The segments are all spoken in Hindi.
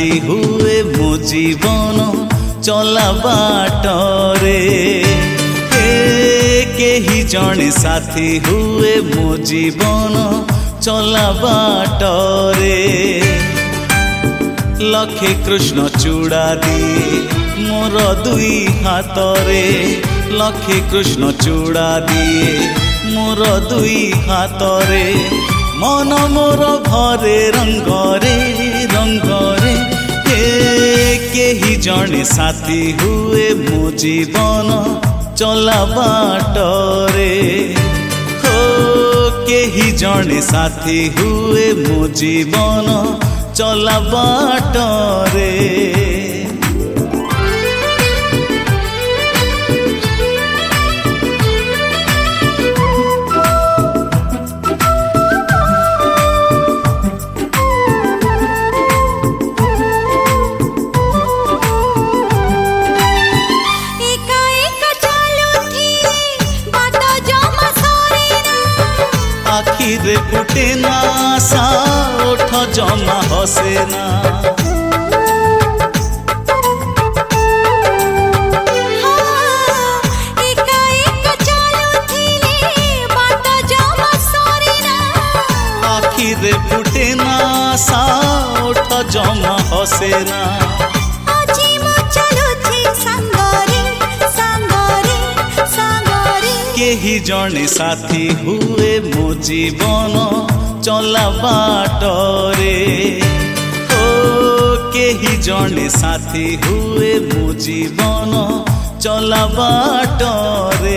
साथी हुए मो जीवन चला बाटरे केही जणे साथी हुए मो जीवन चला बाटरे लखे कृष्ण चूड़ा दिए मोर दुई हाथरे लखे कृष्ण चूड़ा दिए मोर दुई हाथरे मन मोर भरे रंगरे रंगरे केही जणे साथी हुए मो जीवन चला बाटरे हो केही जणे साथी हुए मो जीवन चला बाटरे आखिरे फुटे ना सा ओठ जमा हसे ना आखिरे फुटे ना सा ओठ जमा हसे ना केही जणे साथी हुए मो जीवन चला बाटरे ओ केही जणे साथी हुए मो जीवन चला बाटरे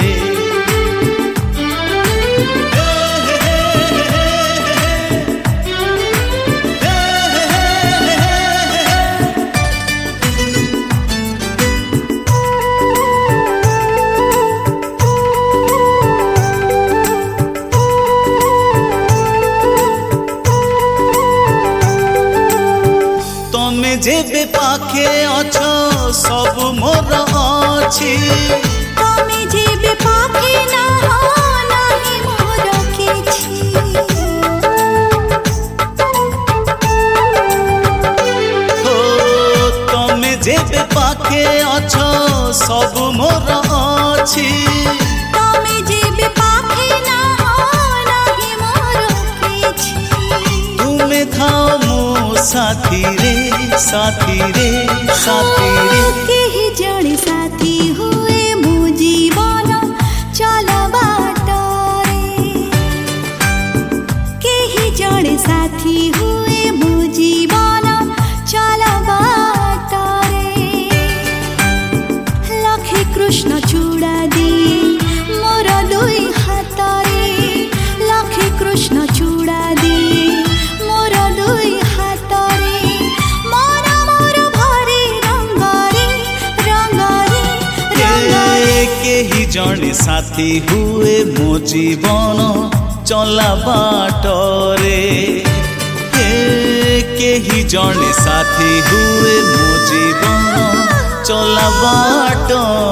जेबे पाखे अछ सब मोर अछि तमे जेबे पाखे ना हो नाही मोर किछि हो तमे जेबे पाखे अछ सब मोर अछि तमे जेबे पाखे ना हो नाही मोर किछि तुमे थाओ मो साथी रे साथी रे साथी रे केही जणे साथी हुए मो जीवन चला बाटरे केही जणे साथी हुए मो जीवन चला बाटरे लखे कृष्ण चूड़ा दिए मोर दुई हाथरे लखे कृष्ण चूड़ा दिए मोर दुई केही जणे साथी हुए मो जीवन चला बाटरे केही जणे साथी हुए मो जीवन चला बाटरे।